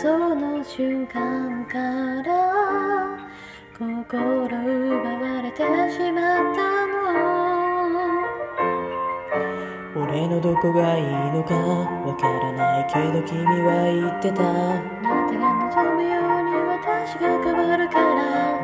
その瞬間から心奪われてしまったの。 俺のどこがいいのかわからないけど君は言ってた。 あなたが望むように私が変わるから。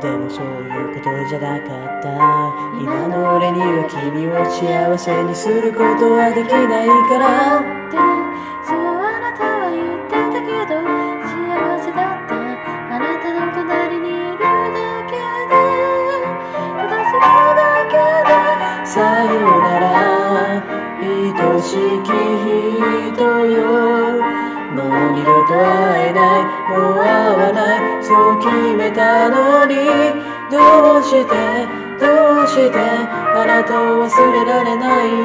でもそういうことじゃなかった。今の俺には君を幸せにすることはできないからってそうあなたは言ってたけど、幸せだったあなたの隣にいるだけで、ただそれだけでさよなら愛しき人よ、もう二度と会えない、もう会わない、そう決めたのに、どうしてあなたを忘れられない